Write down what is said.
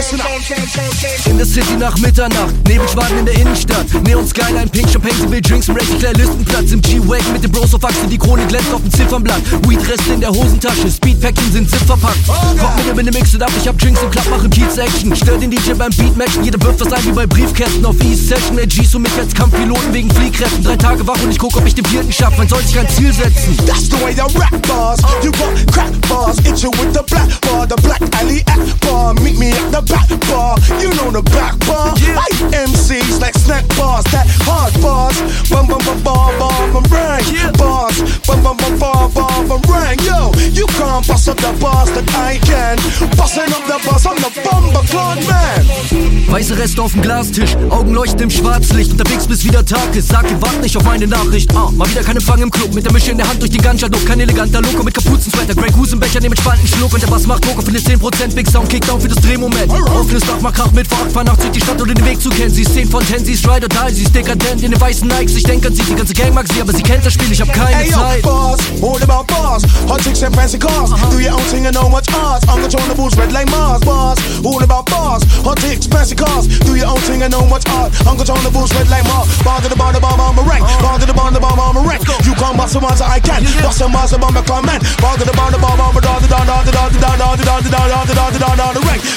In der City nach Mitternacht, Nebelschwaden in der Innenstadt, Neon Skyline, Pink Champagne, sie will Drinks, Racing, Claire Listenplatz. Im G-Wagon mit dem Bros auf Achse, die Krone glänzt auf dem Ziffernblatt. Weed-Reste in der Hosentasche, Speedpäckchen sind Zip verpackt. Rock mit der Binde, mixed up, ich hab Drinks im Club, mach im Kiez Action. Stör den DJ beim Beatmatchen, jeder wirft was ein wie bei Briefkästen. Auf E-Session, AGs und mich als Kampfpiloten wegen Fliehkräften. 3 Tage wach und ich guck, ob ich den 4. schaff, man soll sich kein Ziel setzen. That's the way I rap bars. You got crack bars, itching with the black bar, the black alley act bar. Meet me at the back bar, you know the back bar. I eat MCs like snack bars, that hard bars. Bum bum bum bar bar bum rang bars. Bum bum bum bar bar bum rang. Yo, you can't bust up the bars that I can. Busting up the bars, I'm the Bomber Clan Man. Weiße Reste auf dem Glastisch, Augen leuchten im Schwarzlicht. Unterwegs bis wieder Tag ist, sag ihr wart nicht auf meine Nachricht. Mal wieder kein Empfang im Club, mit der Mische in der Hand durch den Ganja-Duft. Kein eleganter Loco mit Kapuzensweater, Grey Goose im Becher, nehm entspannten Schluck. Und der Bass macht Druck auf viele 10%, Big Sound, Kickdown für das Drehmoment. Offenes Dach, mach Krach mit Fahrt, fahr nachts durch die Stadt, ohne den Weg zu kennen. Sie ist 10 von 10, sie ist Ride or Die, sie ist dekadent in den weißen Nikes. Ich denk an sie, die ganze Gang mag sie, aber sie kennt das Spiel, ich hab keine Zeit. Bars, all about bars, hot chicks and fancy cars. Do your own thing and know much odds. Uncontrollables, red like Mars. Bars, all about bars, hot chicks, fancy cars. Do your own thing and know much odds. Uncontrollables, red like Mars. Bar to the bar, the bar, I'm a rank. Bar to the bar, the bar, I'm a rank. You can't bust the ones that I can. Bust the ones that I'm a man. Bar to the bar, the bar, I'm a da da da da da da da da da da da da da da da da da rank.